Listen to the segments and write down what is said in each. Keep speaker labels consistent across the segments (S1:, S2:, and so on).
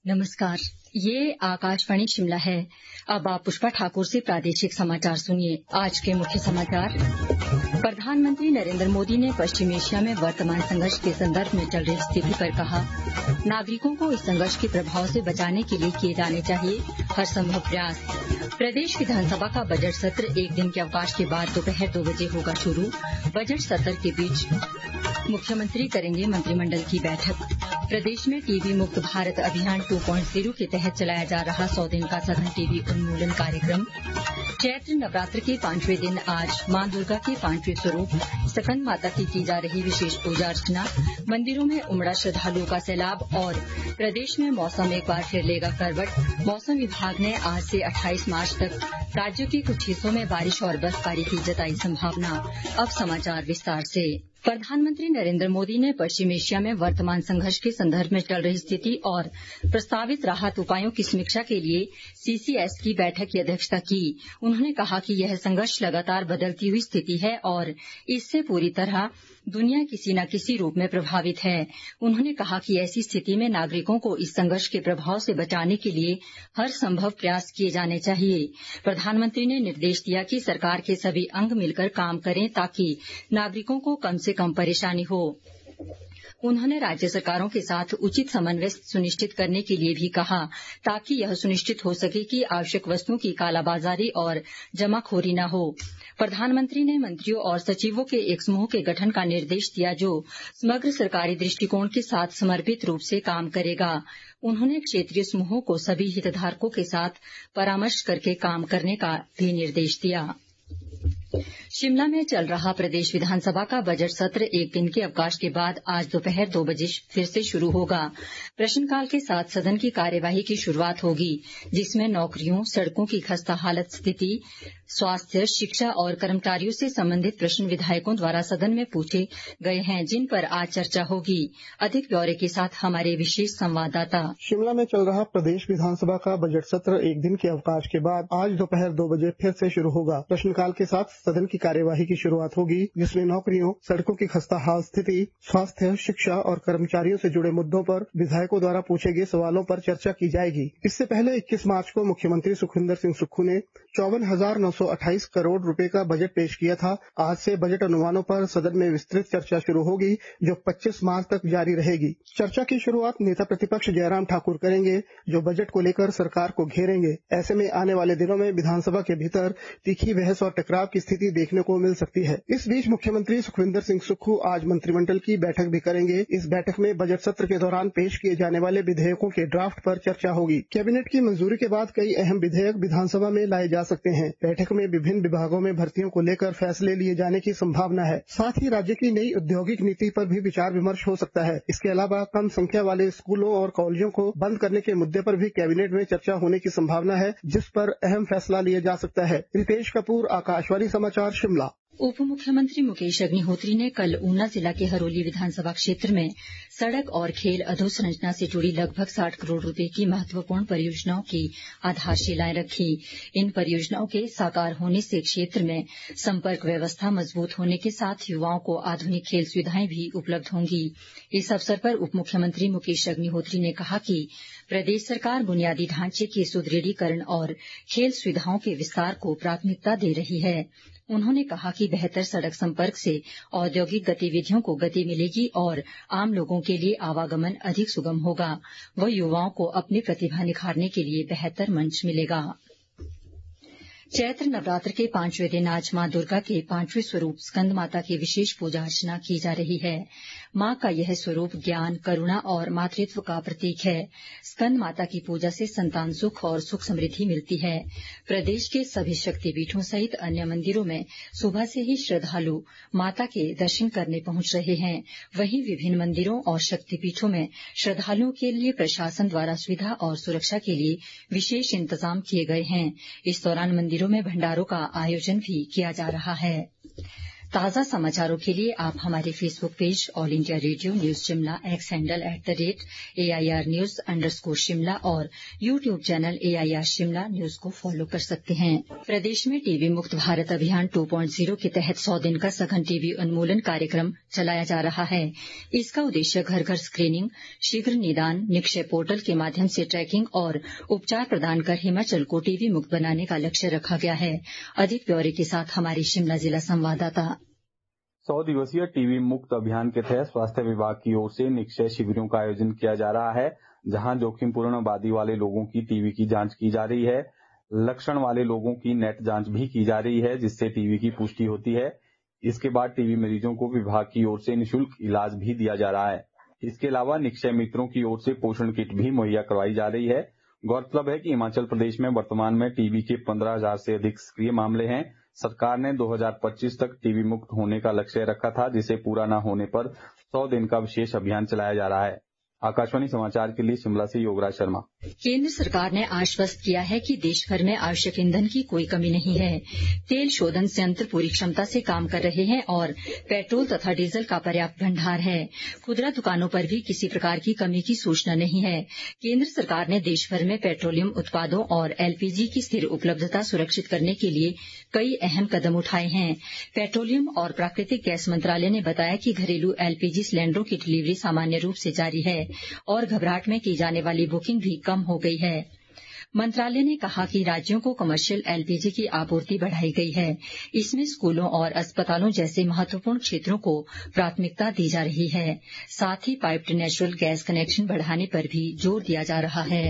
S1: नमस्कार, ये आकाशवाणी शिमला है। अब आप पुष्पा ठाकुर से प्रादेशिक समाचार सुनिए। आज के मुख्य समाचार। प्रधानमंत्री नरेंद्र मोदी ने पश्चिम एशिया में वर्तमान संघर्ष के संदर्भ में चल रही स्थिति पर कहा, नागरिकों को इस संघर्ष के प्रभाव से बचाने के लिए किए जाने चाहिए हर संभव प्रयास। प्रदेश विधानसभा का बजट सत्र एक दिन के अवकाश के बाद दोपहर 2 बजे होगा शुरू। बजट सत्र के बीच मुख्यमंत्री करेंगे मंत्रिमंडल की बैठक। प्रदेश में टीबी मुक्त भारत अभियान 2.0 के तहत चलाया जा रहा 100 दिन का सघन टीबी उन्मूलन कार्यक्रम। चैत्र नवरात्र के 5वें दिन आज मां दुर्गा के 5वें स्वरूप स्कंद माता की जा रही विशेष पूजा अर्चना। मंदिरों में उमड़ा श्रद्धालुओं का सैलाब और प्रदेश में मौसम एक बार फिर लेगा करवट। मौसम विभाग ने आज से 28 मार्च तक राज्य के कुछ हिस्सों में बारिश और बर्फबारी की जताई संभावना। अब समाचार विस्तार से। प्रधानमंत्री नरेंद्र मोदी ने पश्चिम एशिया में वर्तमान संघर्ष के संदर्भ में चल रही स्थिति और प्रस्तावित राहत उपायों की समीक्षा के लिए सीसीएस की बैठक की अध्यक्षता की। उन्होंने कहा कि यह संघर्ष लगातार बदलती हुई स्थिति है और इससे पूरी तरह दुनिया किसी न किसी रूप में प्रभावित है। उन्होंने कहा कि ऐसी स्थिति में नागरिकों को इस संघर्ष के प्रभाव से बचाने के लिए हर संभव प्रयास किए जाने चाहिए। प्रधानमंत्री ने निर्देश दिया कि सरकार के सभी अंग मिलकर काम करें ताकि नागरिकों को कम से कम परेशानी हो। उन्होंने राज्य सरकारों के साथ उचित समन्वय सुनिश्चित करने के लिए भी कहा ताकि यह सुनिश्चित हो सके कि आवश्यक वस्तुओं की कालाबाजारी और जमाखोरी न हो। प्रधानमंत्री ने मंत्रियों और सचिवों के एक समूह के गठन का निर्देश दिया जो समग्र सरकारी दृष्टिकोण के साथ समर्पित रूप से काम करेगा। उन्होंने क्षेत्रीय समूहों को सभी हितधारकों के साथ परामर्श करके काम करने का भी निर्देश दिया। शिमला में चल रहा प्रदेश विधानसभा का बजट सत्र एक दिन के अवकाश के बाद आज दोपहर 2 बजे फिर से शुरू होगा। प्रश्नकाल के साथ सदन की कार्यवाही की शुरुआत होगी, जिसमें नौकरियों, सड़कों की खस्ता हालत स्थिति, स्वास्थ्य, शिक्षा और कर्मचारियों से संबंधित प्रश्न विधायकों द्वारा सदन में पूछे गए हैं, जिन पर आज चर्चा होगी। अधिक ब्यौरे के साथ हमारे विशेष संवाददाता।
S2: शिमला में चल रहा प्रदेश विधानसभा का बजट सत्र एक दिन के अवकाश के बाद आज दोपहर 2 बजे फिर से शुरू होगा। प्रश्नकाल के साथ सदन की कार्यवाही की शुरुआत होगी, जिसमें नौकरियों, सड़कों की खस्ताहाल स्थिति, स्वास्थ्य, शिक्षा और कर्मचारियों से जुड़े मुद्दों पर विधायकों द्वारा पूछे गए सवालों पर चर्चा की जाएगी। इससे पहले 21 मार्च को मुख्यमंत्री सुखविंदर सिंह सुक्खू ने 54,928 करोड़ रुपए का बजट पेश किया था। आज से बजट अनुमानों पर सदन में विस्तृत चर्चा शुरू होगी, जो 25 मार्च तक जारी रहेगी। चर्चा की शुरुआत नेता प्रतिपक्ष जयराम ठाकुर करेंगे, जो बजट को लेकर सरकार को घेरेंगे। ऐसे में आने वाले दिनों में विधानसभा के भीतर तीखी बहस और टकराव की स्थिति देखने को मिल सकती है। इस बीच मुख्यमंत्री सुखविंदर सिंह सुक्खू आज मंत्रिमंडल की बैठक भी करेंगे। इस बैठक में बजट सत्र के दौरान पेश किए जाने वाले विधेयकों के ड्राफ्ट पर चर्चा होगी। कैबिनेट की मंजूरी के बाद कई अहम विधेयक विधानसभा में लाए जा सकते हैं। बैठक में विभिन्न विभागों में भर्तियों को लेकर फैसले लिए जाने की संभावना है। साथ ही राज्य की नई औद्योगिक नीति पर भी विचार विमर्श हो सकता है। इसके अलावा कम संख्या वाले स्कूलों और कॉलेजों को बंद करने के मुद्दे पर भी कैबिनेट में चर्चा होने की संभावना है, जिस पर अहम फैसला लिया जा सकता है। रितेश कपूर, आकाशवाणी समाचार, शिमला।
S1: उप मुख्यमंत्री मुकेश अग्निहोत्री ने कल ऊना जिला के हरोली विधानसभा क्षेत्र में सड़क और खेल अधोसंरचना से जुड़ी लगभग 60 करोड़ रुपए की महत्वपूर्ण परियोजनाओं की आधारशिलाएं रखी। इन परियोजनाओं के साकार होने से क्षेत्र में संपर्क व्यवस्था मजबूत होने के साथ युवाओं को आधुनिक खेल सुविधाएं भी उपलब्ध होंगी। इस अवसर पर उप मुख्यमंत्री मुकेश अग्निहोत्री ने कहा कि प्रदेश सरकार बुनियादी ढांचे के सुदृढ़ीकरण और खेल सुविधाओं के विस्तार को प्राथमिकता दे रही है। उन्होंने कहा कि बेहतर सड़क संपर्क से औद्योगिक गतिविधियों को गति मिलेगी और आम लोगों के लिए आवागमन अधिक सुगम होगा व युवाओं को अपनी प्रतिभा निखारने के लिए बेहतर मंच मिलेगा। चैत्र नवरात्र के 5वें दिन आज मां दुर्गा के 5वें स्वरूप स्कंद माता की विशेष पूजा अर्चना की जा रही है। मां का यह स्वरूप ज्ञान, करुणा और मातृत्व का प्रतीक है। स्कंद माता की पूजा से संतान सुख और सुख समृद्धि मिलती है। प्रदेश के सभी शक्तिपीठों सहित अन्य मंदिरों में सुबह से ही श्रद्धालु माता के दर्शन करने पहुंच रहे हैं। वहीं विभिन्न मंदिरों और शक्तिपीठों में श्रद्धालुओं के लिए प्रशासन द्वारा सुविधा और सुरक्षा के लिए विशेष इंतजाम किए गए हैं। इस दौरान मंदिरों में भंडारों का आयोजन भी किया जा रहा है। ताज़ा समाचारों के लिए आप हमारे Facebook page all India radio news Shimla, X handle @AIR News _ और YouTube channel AIR Shimla news को फॉलो कर सकते हैं। प्रदेश में टीबी मुक्त भारत अभियान 2.0 के तहत 100 दिन का सघन टीबी उन्मूलन कार्यक्रम चलाया जा रहा है। इसका उद्देश्य घर घर स्क्रीनिंग, शीघ्र निदान, निक्षय पोर्टल के माध्यम से ट्रैकिंग और उपचार प्रदान कर हिमाचल को टीबी मुक्त बनाने का लक्ष्य रखा गया है। अधिक ब्यौरे के साथ हमारी शिमला जिला संवाददाता।
S3: 100 दिवसीय टीबी मुक्त अभियान के तहत स्वास्थ्य विभाग की ओर से निक्षय शिविरों का आयोजन किया जा रहा है, जहां जोखिमपूर्ण आबादी वाले लोगों की टीबी की जांच की जा रही है। लक्षण वाले लोगों की नेट जांच भी की जा रही है, जिससे टीबी की पुष्टि होती है। इसके बाद टीबी मरीजों को विभाग की ओर से निःशुल्क इलाज भी दिया जा रहा है। इसके अलावा निक्षय मित्रों की ओर से पोषण किट भी मुहैया करवाई जा रही है। गौरतलब है कि हिमाचल प्रदेश में वर्तमान में टीबी के 15,000 से अधिक सक्रिय मामले हैं। सरकार ने 2025 तक टीबी मुक्त होने का लक्ष्य रखा था, जिसे पूरा न होने पर 100 दिन का विशेष अभियान चलाया जा रहा है। आकाशवाणी समाचार के लिए शिमला से योगराज शर्मा।
S1: केंद्र सरकार ने आश्वस्त किया है कि देश भर में आवश्यक ईंधन की कोई कमी नहीं है। तेल शोधन संयंत्र पूरी क्षमता से काम कर रहे हैं और पेट्रोल तथा डीजल का पर्याप्त भंडार है। खुदरा दुकानों पर भी किसी प्रकार की कमी की सूचना नहीं है। केंद्र सरकार ने देश भर में पेट्रोलियम उत्पादों और LPG की स्थिर उपलब्धता सुरक्षित करने के लिए कई अहम कदम उठाए हैं। पेट्रोलियम और प्राकृतिक गैस मंत्रालय ने बताया कि घरेलू LPG सिलेंडरों की डिलीवरी सामान्य रूप से जारी है और घबराहट में की जाने वाली बुकिंग भी कम हो गई है। मंत्रालय ने कहा कि राज्यों को कमर्शियल LPG की आपूर्ति बढ़ाई गई है। इसमें स्कूलों और अस्पतालों जैसे महत्वपूर्ण क्षेत्रों को प्राथमिकता दी जा रही है। साथ ही पाइप्ड नेचुरल गैस कनेक्शन बढ़ाने पर भी जोर दिया जा रहा है।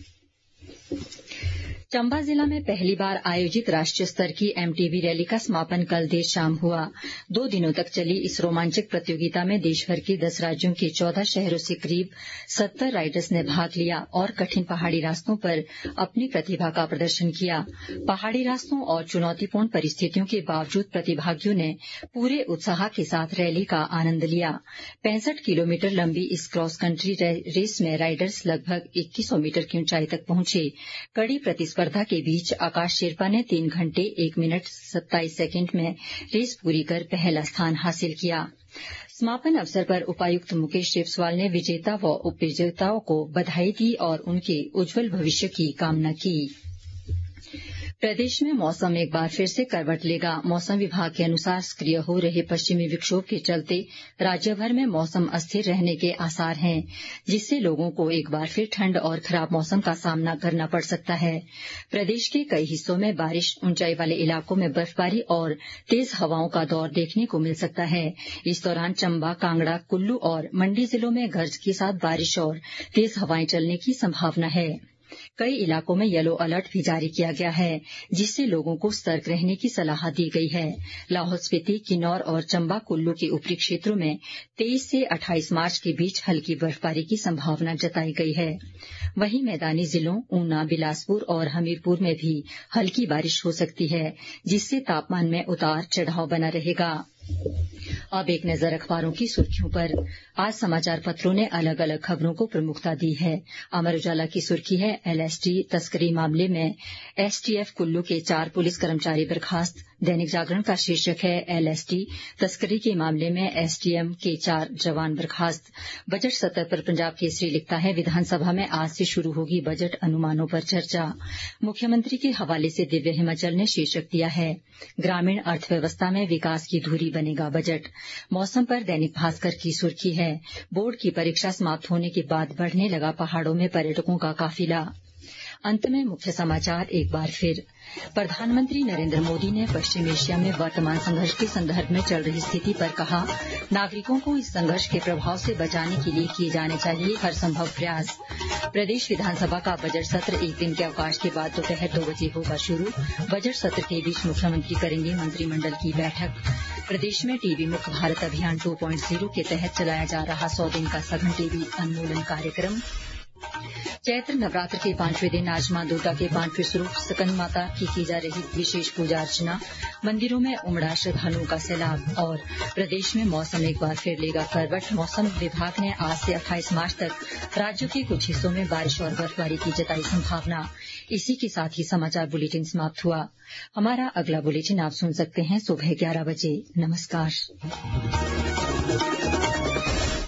S1: चंबा जिला में पहली बार आयोजित राष्ट्रीय स्तर की MTB रैली का समापन कल देर शाम हुआ। 2 दिनों तक चली इस रोमांचक प्रतियोगिता में देशभर के 10 राज्यों के 14 शहरों से करीब 70 राइडर्स ने भाग लिया और कठिन पहाड़ी रास्तों पर अपनी प्रतिभा का प्रदर्शन किया। पहाड़ी रास्तों और चुनौतीपूर्ण परिस्थितियों के बावजूद प्रतिभागियों ने पूरे उत्साह के साथ रैली का आनंद लिया। 65 किलोमीटर लंबी इस क्रॉस कंट्री रेस में राइडर्स लगभग 2100 मीटर की ऊंचाई तक पहुंचे। कड़ी प्रतिस्पर्धा के बीच आकाश शेरपा ने 3 घंटे 1 मिनट 27 सेकंड में रेस पूरी कर पहला स्थान हासिल किया। समापन अवसर पर उपायुक्त मुकेश रेपस्वाल ने विजेता व उपविजेताओं को बधाई दी और उनके उज्जवल भविष्य की कामना की। प्रदेश में मौसम एक बार फिर से करवट लेगा। मौसम विभाग के अनुसार सक्रिय हो रहे पश्चिमी विक्षोभ के चलते राज्य भर में मौसम अस्थिर रहने के आसार हैं, जिससे लोगों को एक बार फिर ठंड और खराब मौसम का सामना करना पड़ सकता है। प्रदेश के कई हिस्सों में बारिश, ऊंचाई वाले इलाकों में बर्फबारी और तेज हवाओं का दौर देखने को मिल सकता है। इस दौरान चंबा, कांगड़ा, कुल्लू और मंडी जिलों में गरज के साथ बारिश और तेज हवाएं चलने की संभावना है। कई इलाकों में येलो अलर्ट भी जारी किया गया है, जिससे लोगों को सतर्क रहने की सलाह दी गई है। लाहौल स्पीति, किन्नौर और चंबा कुल्लू के ऊपरी क्षेत्रों में 23 से 28 मार्च के बीच हल्की बर्फबारी की संभावना जताई गई है। वहीं मैदानी जिलों ऊना, बिलासपुर और हमीरपुर में भी हल्की बारिश हो सकती है, जिससे तापमान में उतार चढ़ाव बना रहेगा। अब एक नजर अखबारों की सुर्खियों पर। आज समाचार पत्रों ने अलग अलग खबरों को प्रमुखता दी है। अमर उजाला की सुर्खी है LSD तस्करी मामले में STF कुल्लू के 4 पुलिस कर्मचारी बर्खास्त। दैनिक जागरण का शीर्षक है LSD तस्करी के मामले में STM के 4 जवान बर्खास्त। बजट सत्र पर पंजाब केसरी लिखता है विधानसभा में आज से शुरू होगी बजट अनुमानों पर चर्चा। मुख्यमंत्री के हवाले से दिव्य हिमाचल ने शीर्षक दिया है ग्रामीण अर्थव्यवस्था में विकास की धुरी बनेगा बजट। मौसम पर दैनिक भास्कर की सुर्खी है बोर्ड की परीक्षा समाप्त होने के बाद बढ़ने लगा पहाड़ों में पर्यटकों का काफिला। अंत में मुख्य समाचार एक बार फिर। प्रधानमंत्री नरेंद्र मोदी ने पश्चिम एशिया में वर्तमान संघर्ष के संदर्भ में चल रही स्थिति पर कहा नागरिकों को इस संघर्ष के प्रभाव से बचाने के लिए किए जाने चाहिए हर संभव प्रयास। प्रदेश विधानसभा का बजट सत्र एक दिन के अवकाश के बाद दोपहर 2 बजे होगा शुरू। बजट सत्र के बीच मुख्यमंत्री करेंगे मंत्रिमंडल की बैठक। प्रदेश में टीबी मुक्त भारत अभियान 2.0 के तहत चलाया जा रहा 100 दिन का सघन टीबी उन्मूलन कार्यक्रम। चैत्र नवरात्र के 5वें दिन आज मां दुर्गा के 5वें स्वरूप स्कंद माता की जा रही विशेष पूजा अर्चना। मंदिरों में उमड़ा श्रद्धालुओं का सैलाब। और प्रदेश में मौसम एक बार फिर लेगा करवट। मौसम विभाग ने आज से 28 मार्च तक राज्य के कुछ हिस्सों में बारिश और बर्फबारी की जताई संभावना। इसी के साथ ही समाचार बुलेटिन समाप्त हुआ। हमारा अगला बुलेटिन आप सुन सकते हैं सुबह 11 बजे। नमस्कार।